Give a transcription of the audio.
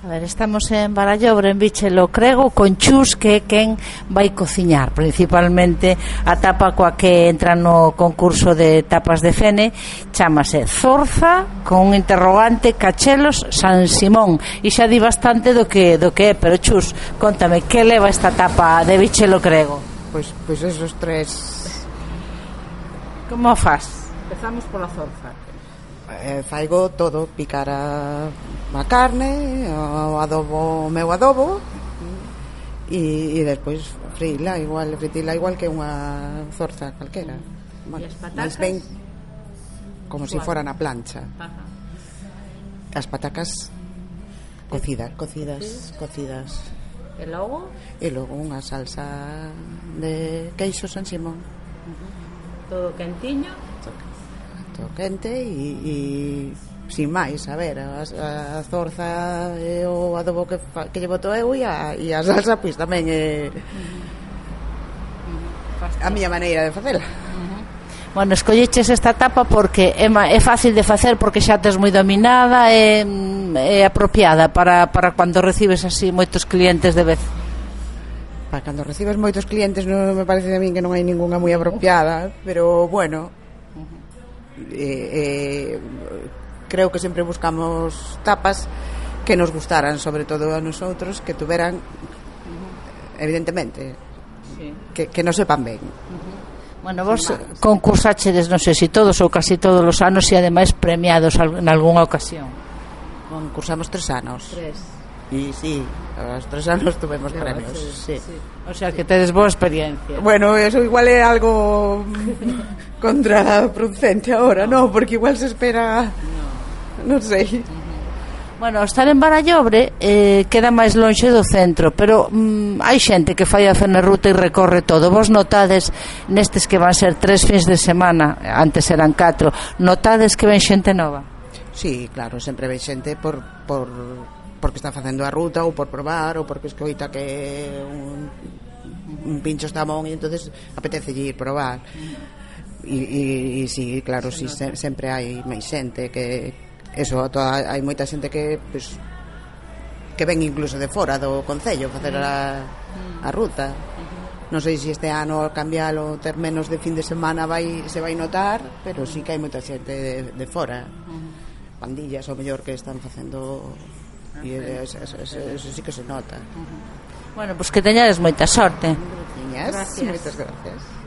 A ver, estamos en Barallobre, en Víchelo Crego, con Chus, que é quen vai cociñar, principalmente a tapa coa que entra no concurso de tapas de Fene, chámase Zorza, con un interrogante, Cachelos, San Simón, e xa di bastante do que é, pero Chus, contame, que leva esta tapa de Víchelo Crego? Pois esos tres. Como a faz? Empezamos pola Zorza. Faigo todo, picar a carne, o adobo, o meu adobo, e despois fritila igual que unha zorza calquera. Bueno, e as patacas? Mais ben como se fora na plancha. Ajá. As patacas cocidas. E logo? E logo unha salsa de queixo San Simón. Todo quentiño? Todo quente e sin máis, a ver, a zorza e o adobo que lle boto eu e a salsa pois tamén é a miña maneira de facela. Bueno, escolleches esta tapa porque é fácil de facer, porque xa tes moi dominada, é apropiada para cando recibes así moitos clientes de vez. Para cando recibes moitos clientes non me parece a min que non hai ningunha moi apropiada, pero bueno, creo que sempre buscamos tapas que nos gustaran, sobre todo a nosotros, que tuveran evidentemente que nos sepan ben. Bueno, vos concursáchedes, non sei se todos ou casi todos os anos, e ademais premiados en algunha ocasión. Concursamos 3 anos. 3. E sí, aos 3 anos tuvemos premios, sí. O sea que tedes boa experiencia. Bueno, eso igual é algo contraproducente ahora, no, porque igual se espera, non sei. Bueno, estar en Barallobre queda máis lonxe do centro, pero hai xente que fai a Fenerruta e recorre todo. Vos notades nestes que van ser 3 fins de semana, antes eran 4, notades que ven xente nova? Sí, claro, sempre ven xente porque está facendo a ruta, ou por probar, ou porque escoita que un pincho está bon e entonces apetece ir probar. E sí, claro, sí, sempre hai máis xente que eso, hai moita xente que pues, que ven incluso de fora do concello facer a ruta. Non sei se este ano cambialo, ter menos de fin de semana se vai notar, pero sí que hai moita xente de fora, pandillas ao mellor que están facendo, e eso sí que se nota. Bueno, pois que teñades moita sorte. Moitas gracias.